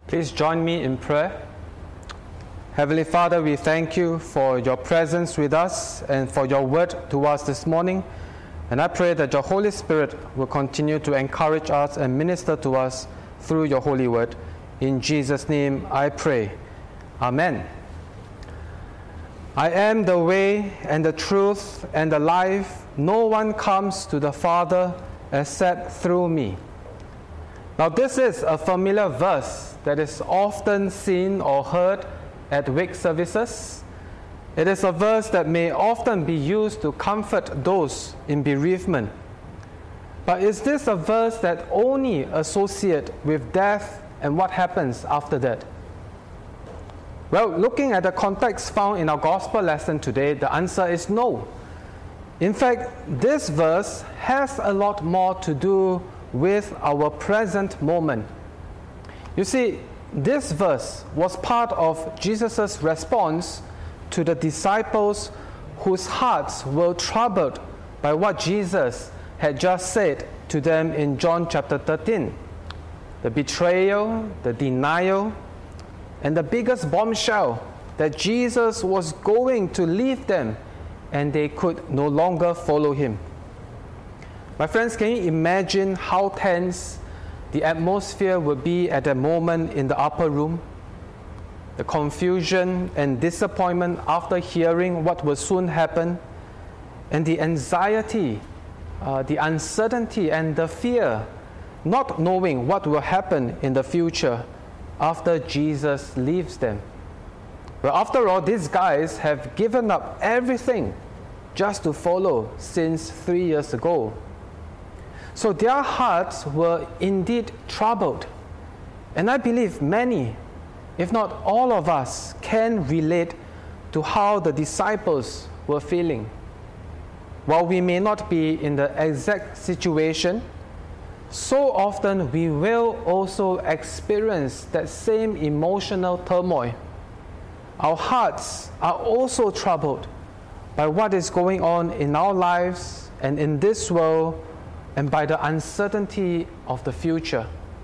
Please join me in prayer. Heavenly Father, we thank you for your presence with us and for your word to us this morning. And I pray that your Holy Spirit will continue to encourage us and minister to us through your holy word. In Jesus' name I pray. Amen. I am the way and the truth and the life. No one comes to the Father except through me. Now this is a familiar verse that is often seen or heard at wake services. It is a verse that may often be used to comfort those in bereavement. But is this a verse that only associates with death and what happens after that? Well, looking at the context found in our gospel lesson today, the answer is no. In fact, this verse has a lot more to do with our present moment. You see, this verse was part of Jesus' response to the disciples whose hearts were troubled by what Jesus had just said to them in John chapter 13. The betrayal, the denial, and the biggest bombshell that Jesus was going to leave them and they could no longer follow him. My friends, can you imagine how tense the atmosphere would be at that moment in the upper room? The confusion and disappointment after hearing what will soon happen, and the anxiety, the uncertainty and the fear, not knowing what will happen in the future after Jesus leaves them. Well, after all, these guys have given up everything just to follow since 3 years ago. So their hearts were indeed troubled. And I believe many, if not all of us, can relate to how the disciples were feeling. While we may not be in the exact situation, so often we will also experience that same emotional turmoil. Our hearts are also troubled by what is going on in our lives and in this world, and by the uncertainty of the future.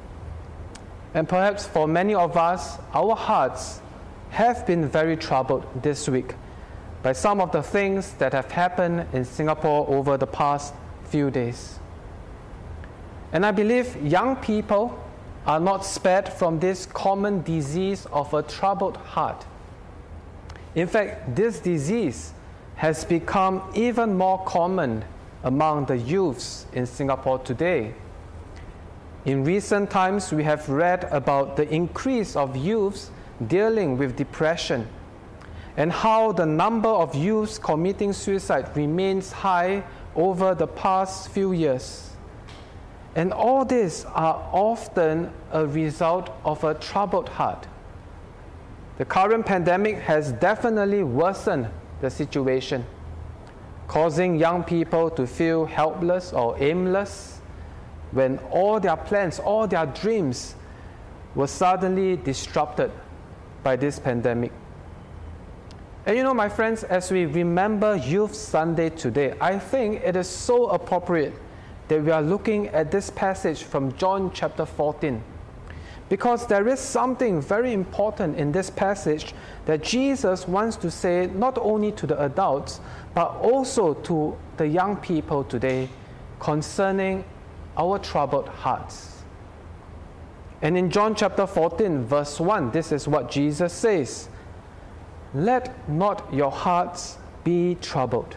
And perhaps for many of us, our hearts have been very troubled this week by some of the things that have happened in Singapore over the past few days. And I believe young people are not spared from this common disease of a troubled heart. In fact, this disease has become even more common among the youths in Singapore today. In recent times, we have read about the increase of youths dealing with depression and how the number of youths committing suicide remains high over the past few years. And all these are often a result of a troubled heart. The current pandemic has definitely worsened the situation, causing young people to feel helpless or aimless when all their plans, all their dreams were suddenly disrupted by this pandemic. And you know, my friends, as we remember Youth Sunday today, I think it is so appropriate that we are looking at this passage from John chapter 14. Because there is something very important in this passage that Jesus wants to say not only to the adults, but also to the young people today concerning our troubled hearts. And in John chapter 14, verse 1, this is what Jesus says: "Let not your hearts be troubled."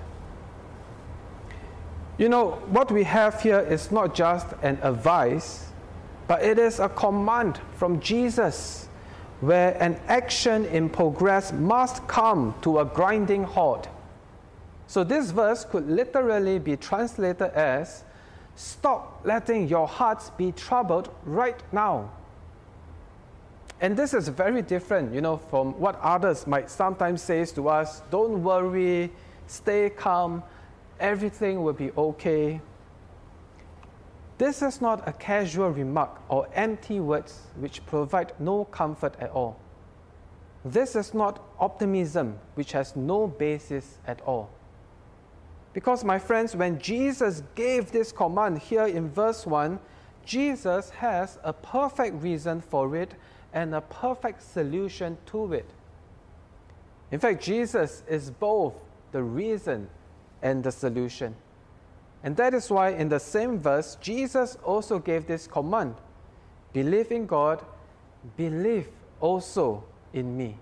You know, what we have here is not just an advice, but it is a command from Jesus, where an action in progress must come to a grinding halt. So this verse could literally be translated as, stop letting your hearts be troubled right now. And this is very different, from what others might sometimes say to us: don't worry, stay calm, everything will be okay. This is not a casual remark or empty words which provide no comfort at all. This is not optimism which has no basis at all. Because, my friends, when Jesus gave this command here in verse 1, Jesus has a perfect reason for it, and a perfect solution to it. In fact, Jesus is both the reason and the solution. And that is why in the same verse, Jesus also gave this command: believe in God, believe also in me.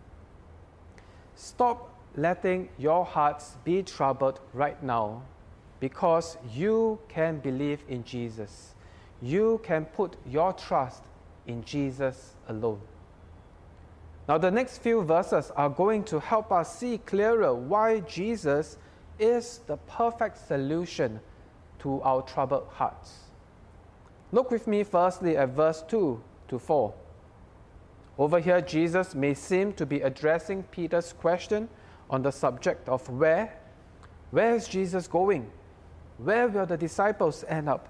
Stop letting your hearts be troubled right now, because you can believe in Jesus. You can put your trust in Jesus alone. Now, the next few verses are going to help us see clearer why Jesus is the perfect solution to our troubled hearts. Look with me firstly at verse 2 to 4. Over here, Jesus may seem to be addressing Peter's question on the subject of where is Jesus going? Where will the disciples end up?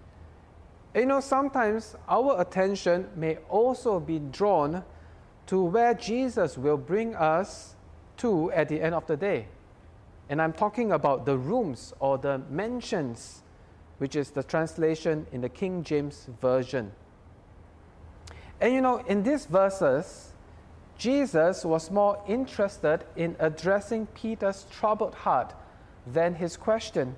Sometimes our attention may also be drawn to where Jesus will bring us to at the end of the day. And I'm talking about the rooms or the mansions, which is the translation in the King James Version. And in these verses, Jesus was more interested in addressing Peter's troubled heart than his question.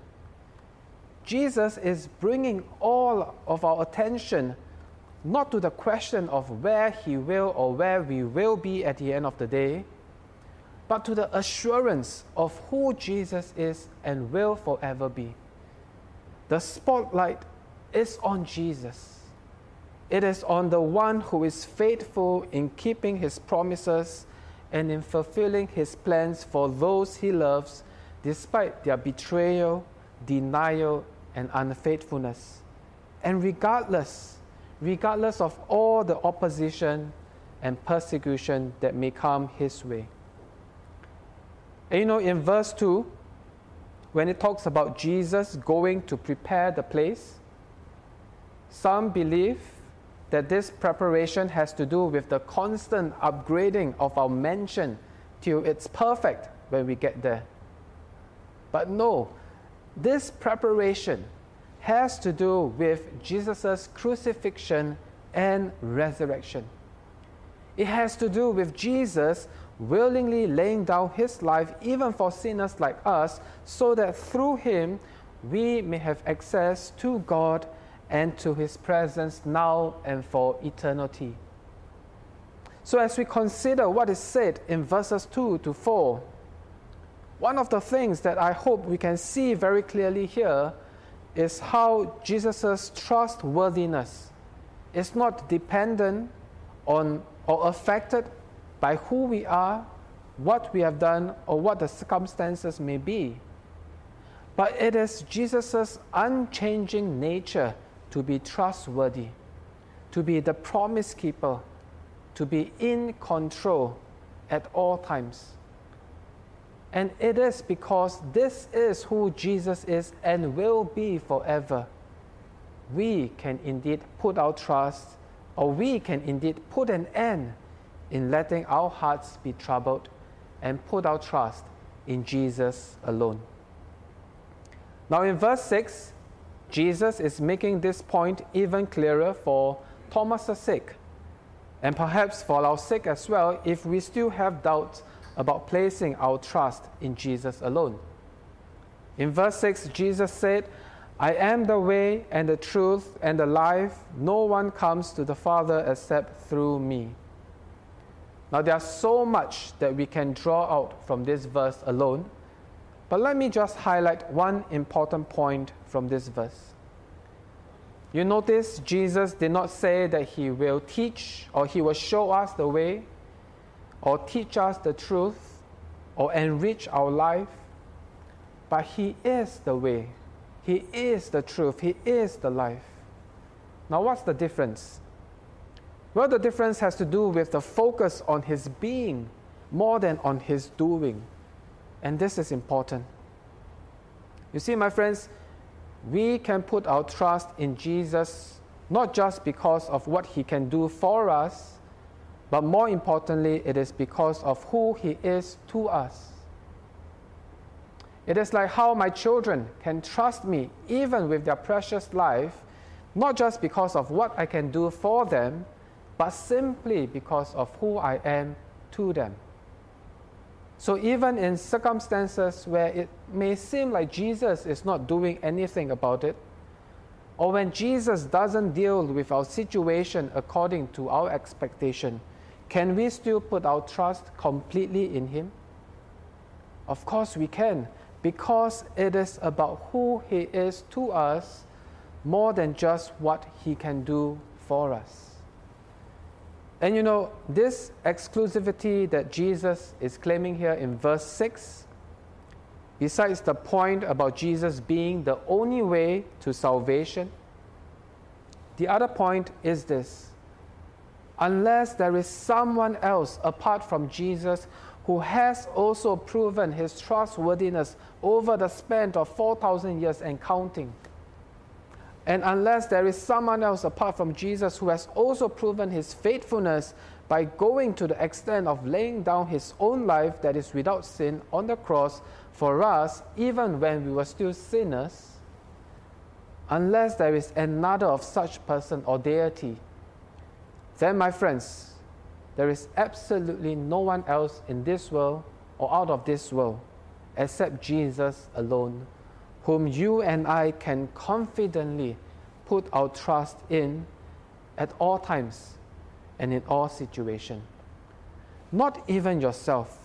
Jesus is bringing all of our attention not to the question of where he will or where we will be at the end of the day, but to the assurance of who Jesus is and will forever be. The spotlight is on Jesus. It is on the one who is faithful in keeping his promises and in fulfilling his plans for those he loves, despite their betrayal, denial, and unfaithfulness. And regardless of all the opposition and persecution that may come his way. And in verse 2, when it talks about Jesus going to prepare the place, some believe that this preparation has to do with the constant upgrading of our mansion till it's perfect when we get there. But no, this preparation has to do with Jesus' crucifixion and resurrection. It has to do with Jesus willingly laying down his life even for sinners like us, so that through him we may have access to God and to his presence now and for eternity. So as we consider what is said in verses 2 to 4, one of the things that I hope we can see very clearly here is how Jesus' trustworthiness is not dependent on or affected by who we are, what we have done, or what the circumstances may be. But it is Jesus' unchanging nature to be trustworthy, to be the promise keeper, to be in control at all times. And it is because this is who Jesus is and will be forever. We can indeed put our trust, or we can indeed put an end in letting our hearts be troubled and put our trust in Jesus alone. Now in verse 6, Jesus is making this point even clearer for Thomas' sake, and perhaps for our sake as well, if we still have doubts about placing our trust in Jesus alone. In verse 6, Jesus said, "I am the way and the truth and the life. No one comes to the Father except through me." Now, there's so much that we can draw out from this verse alone, but let me just highlight one important point from this verse. You notice Jesus did not say that he will teach or he will show us the way or teach us the truth or enrich our life, but he is the way, he is the truth, he is the life. Now what's the difference? Well, the difference has to do with the focus on his being more than on his doing. And this is important. You see, my friends, we can put our trust in Jesus not just because of what he can do for us, but more importantly, it is because of who he is to us. It is like how my children can trust me even with their precious life, not just because of what I can do for them, but simply because of who I am to them. So even in circumstances where it may seem like Jesus is not doing anything about it, or when Jesus doesn't deal with our situation according to our expectation, can we still put our trust completely in Him? Of course we can, because it is about who He is to us more than just what He can do for us. And this exclusivity that Jesus is claiming here in verse 6, besides the point about Jesus being the only way to salvation, the other point is this: unless there is someone else apart from Jesus who has also proven His trustworthiness over the span of 4,000 years and counting, and unless there is someone else apart from Jesus who has also proven His faithfulness by going to the extent of laying down His own life that is without sin on the cross for us, even when we were still sinners, unless there is another of such person or deity, then, my friends, there is absolutely no one else in this world or out of this world except Jesus alone, whom you and I can confidently put our trust in at all times and in all situations. Not even yourself.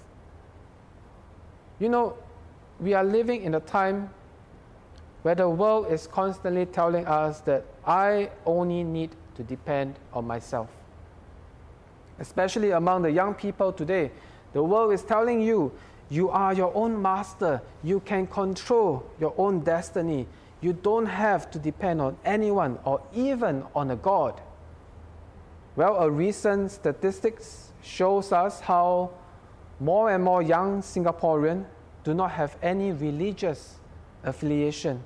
We are living in a time where the world is constantly telling us that I only need to depend on myself. Especially among the young people today, the world is telling you, you are your own master. You can control your own destiny. You don't have to depend on anyone or even on a God. Well, a recent statistics shows us how more and more young Singaporeans do not have any religious affiliation.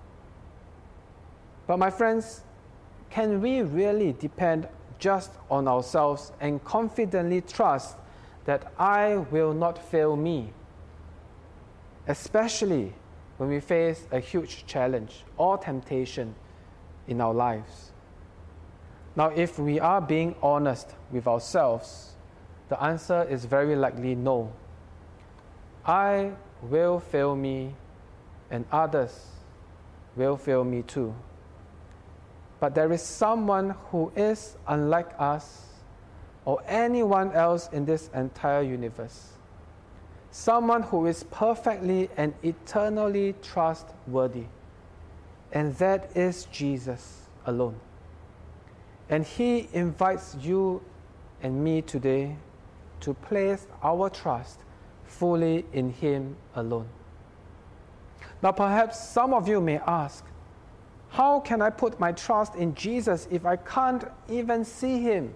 But my friends, can we really depend just on ourselves and confidently trust that I will not fail me, especially when we face a huge challenge or temptation in our lives? Now, if we are being honest with ourselves, the answer is very likely no. I will fail me, and others will fail me too. But there is someone who is unlike us or anyone else in this entire universe. Someone who is perfectly and eternally trustworthy. And that is Jesus alone. And He invites you and me today to place our trust fully in Him alone. Now perhaps some of you may ask, how can I put my trust in Jesus if I can't even see Him?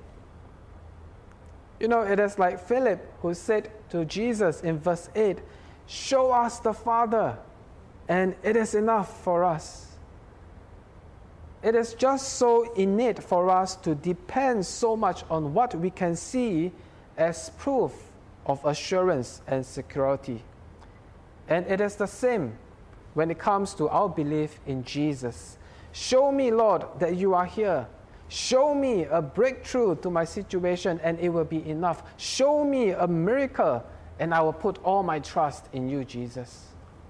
It is like Philip who said to Jesus in verse 8, show us the Father, and it is enough for us. It is just so innate for us to depend so much on what we can see as proof of assurance and security. And it is the same when it comes to our belief in Jesus. Show me, Lord, that you are here. Show me a breakthrough to my situation and it will be enough. Show me a miracle and I will put all my trust in you, Jesus.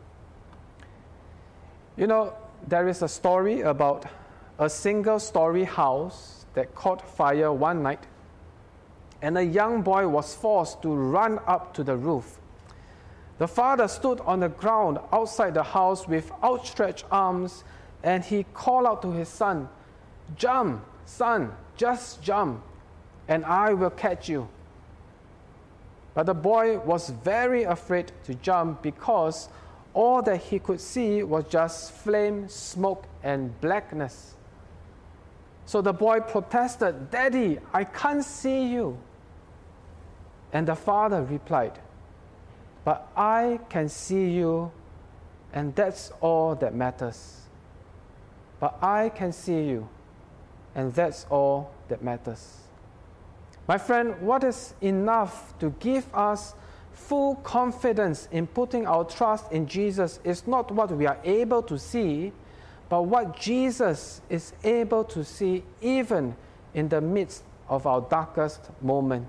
There is a story about a single-story house that caught fire one night, and a young boy was forced to run up to the roof. The father stood on the ground outside the house with outstretched arms, and he called out to his son, jump, son, just jump, and I will catch you. But the boy was very afraid to jump because all that he could see was just flame, smoke, and blackness. So the boy protested, Daddy, I can't see you. And the father replied, but I can see you, and that's all that matters. But I can see you, and that's all that matters. My friend, what is enough to give us full confidence in putting our trust in Jesus is not what we are able to see, but what Jesus is able to see even in the midst of our darkest moment.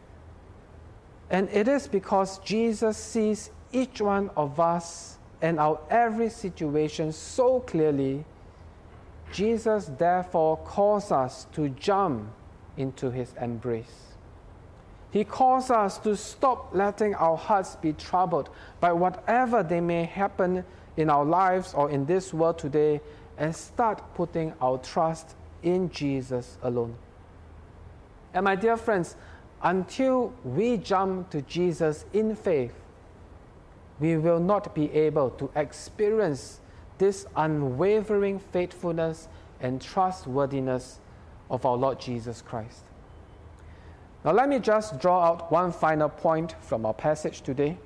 And it is because Jesus sees each one of us and our every situation so clearly. Jesus therefore calls us to jump into his embrace. He calls us to stop letting our hearts be troubled by whatever they may happen in our lives or in this world today, and start putting our trust in Jesus alone. And my dear friends, until we jump to Jesus in faith, we will not be able to experience this unwavering faithfulness and trustworthiness of our Lord Jesus Christ. Now let me just draw out one final point from our passage today.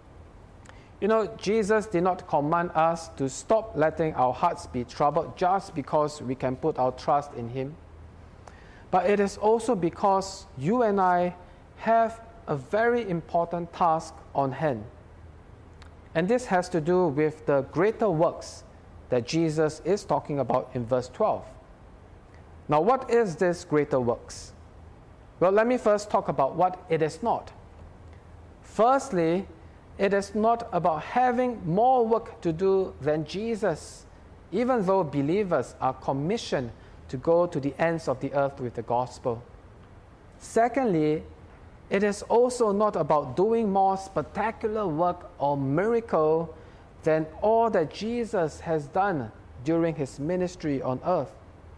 You know, Jesus did not command us to stop letting our hearts be troubled just because we can put our trust in him. But it is also because you and I have a very important task on hand. And this has to do with the greater works that Jesus is talking about in verse 12. Now, what is this greater works? Well, let me first talk about what it is not. Firstly, it is not about having more work to do than Jesus, even though believers are commissioned to go to the ends of the earth with the gospel. Secondly, it is also not about doing more spectacular work or miracle than all that Jesus has done during his ministry on earth.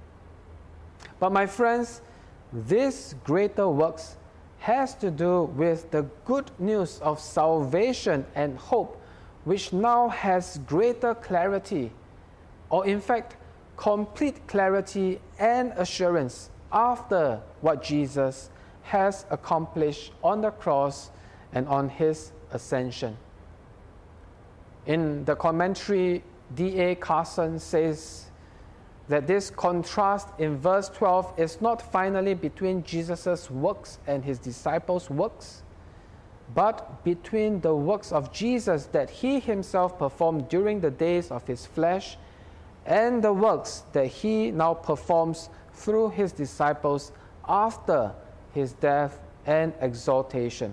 But my friends, this greater works has to do with the good news of salvation and hope, which now has greater clarity, or in fact, complete clarity and assurance after what Jesus has accomplished on the cross and on his ascension. In the commentary, D.A. Carson says that this contrast in verse 12 is not finally between Jesus' works and his disciples' works, but between the works of Jesus that he himself performed during the days of his flesh and the works that he now performs through his disciples after his death and exaltation.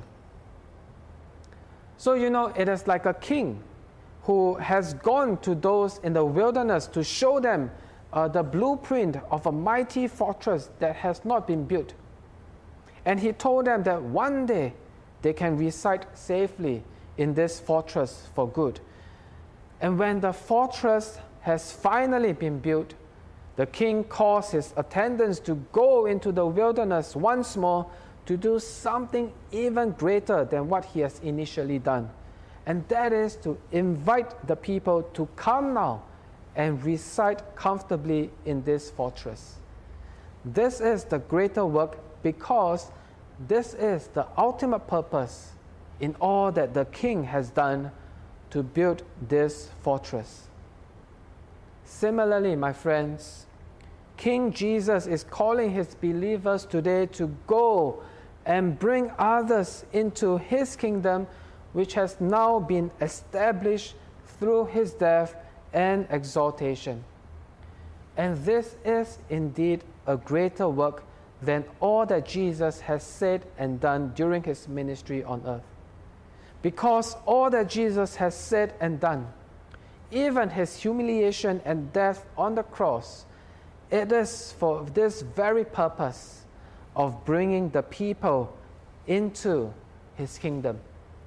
So, you know, it is like a king who has gone to those in the wilderness to show them the blueprint of a mighty fortress that has not been built. And he told them that one day they can reside safely in this fortress for good. And when the fortress has finally been built, the king calls his attendants to go into the wilderness once more to do something even greater than what he has initially done. And that is to invite the people to come now and reside comfortably in this fortress. This is the greater work because this is the ultimate purpose in all that the king has done to build this fortress. Similarly, my friends, King Jesus is calling his believers today to go and bring others into his kingdom, which has now been established through his death and exaltation. And this is indeed a greater work than all that Jesus has said and done during his ministry on earth. Because all that Jesus has said and done, even his humiliation and death on the cross, it is for this very purpose of bringing the people into his kingdom.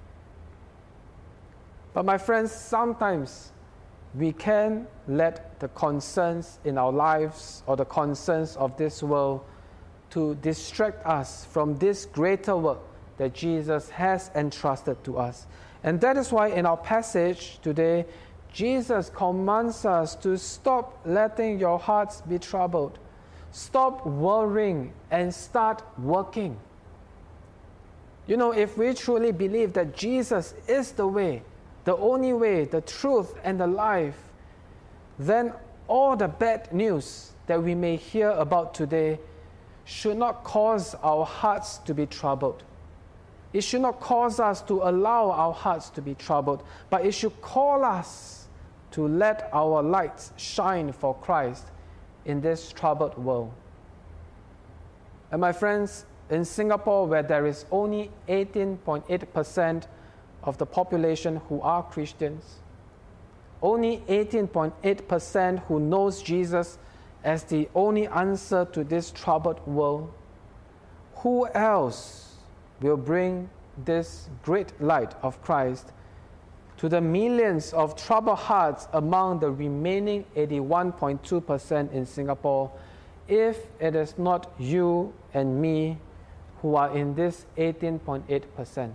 But my friends, sometimes we can let the concerns in our lives or the concerns of this world to distract us from this greater work that Jesus has entrusted to us. And that is why in our passage today, Jesus commands us to stop letting your hearts be troubled. Stop worrying and start working. You know, if we truly believe that Jesus is the way, the only way, the truth, and the life, then all the bad news that we may hear about today should not cause our hearts to be troubled. It should not cause us to allow our hearts to be troubled, but it should call us to let our lights shine for Christ in this troubled world. And my friends, in Singapore, where there is only 18.8% of the population who are Christians, only 18.8% who knows Jesus as the only answer to this troubled world, who else will bring this great light of Christ to the millions of troubled hearts among the remaining 81.2% in Singapore, if it is not you and me who are in this 18.8%?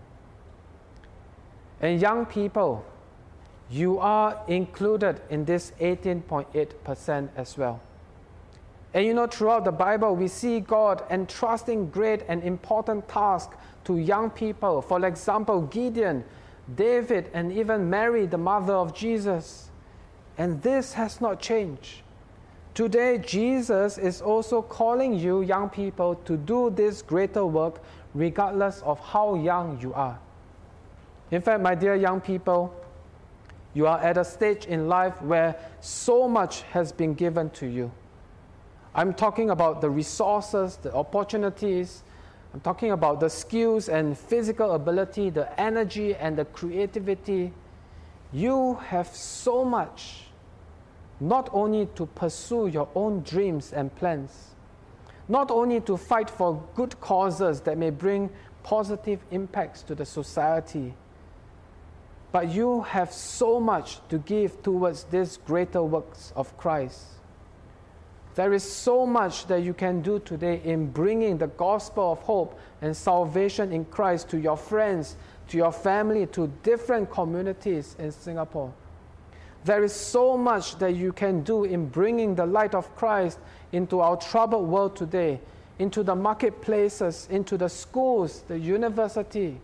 And young people, you are included in this 18.8% as well. And throughout the Bible, we see God entrusting great and important tasks to young people. For example, Gideon, David, and even Mary, the mother of Jesus. And this has not changed. Today, Jesus is also calling you, young people, to do this greater work regardless of how young you are. In fact, my dear young people, you are at a stage in life where so much has been given to you. I'm talking about the resources, the opportunities. I'm talking about the skills and physical ability, the energy and the creativity. You have so much, not only to pursue your own dreams and plans, not only to fight for good causes that may bring positive impacts to the society, but you have so much to give towards these greater works of Christ. There is so much that you can do today in bringing the gospel of hope and salvation in Christ to your friends, to your family, to different communities in Singapore. There is so much that you can do in bringing the light of Christ into our troubled world today, into the marketplaces, into the schools, the university.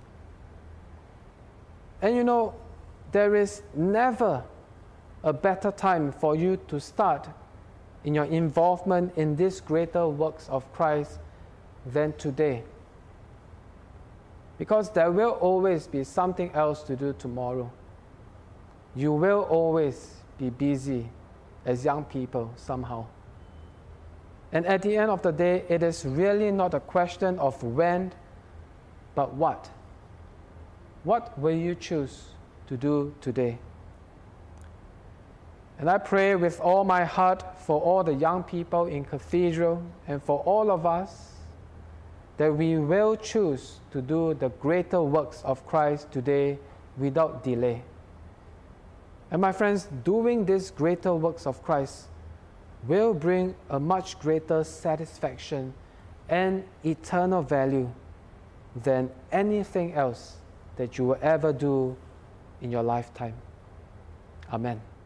And there is never a better time for you to start in your involvement in these greater works of Christ than today. Because there will always be something else to do tomorrow. You will always be busy as young people somehow. And at the end of the day, it is really not a question of when, but what. What will you choose to do today? And I pray with all my heart for all the young people in Cathedral and for all of us that we will choose to do the greater works of Christ today without delay. And my friends, doing these greater works of Christ will bring a much greater satisfaction and eternal value than anything else that you will ever do in your lifetime. Amen.